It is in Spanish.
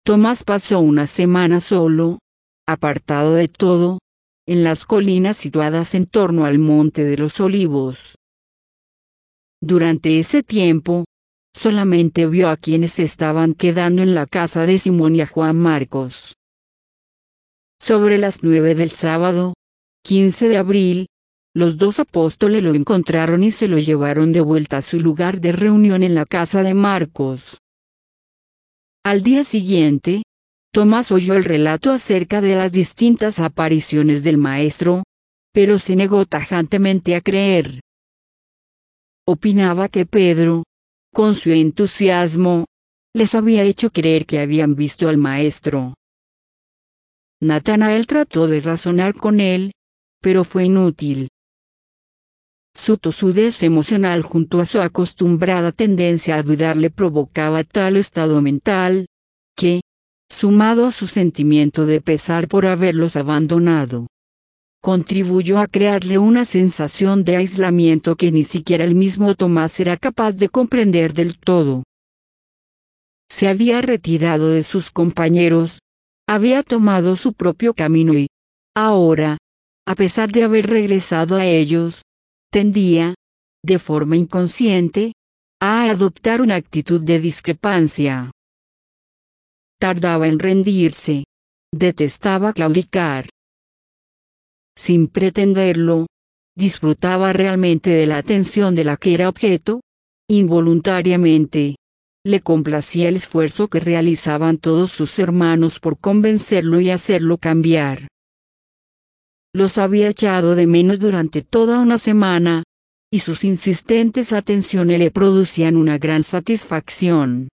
Tomás pasó una semana solo, apartado de todo, en las colinas situadas en torno al Monte de los Olivos. Durante ese tiempo, solamente vio a quienes estaban quedando en la casa de Simón y a Juan Marcos. Sobre las 9 del sábado, 15 de abril, los dos apóstoles lo encontraron y se lo llevaron de vuelta a su lugar de reunión en la casa de Marcos. Al día siguiente, Tomás oyó el relato acerca de las distintas apariciones del Maestro, pero se negó tajantemente a creer. Opinaba que Pedro, con su entusiasmo, les había hecho creer que habían visto al Maestro. Natanael trató de razonar con él, pero fue inútil. Su tosudez emocional junto a su acostumbrada tendencia a dudar le provocaba tal estado mental, que, sumado a su sentimiento de pesar por haberlos abandonado, contribuyó a crearle una sensación de aislamiento que ni siquiera el mismo Tomás era capaz de comprender del todo. Se había retirado de sus compañeros, había tomado su propio camino y, ahora, a pesar de haber regresado a ellos, tendía, de forma inconsciente, a adoptar una actitud de discrepancia. Tardaba en rendirse, detestaba claudicar. Sin pretenderlo, disfrutaba realmente de la atención de la que era objeto. Involuntariamente, le complacía el esfuerzo que realizaban todos sus hermanos por convencerlo y hacerlo cambiar. Los había echado de menos durante toda una semana, y sus insistentes atenciones le producían una gran satisfacción.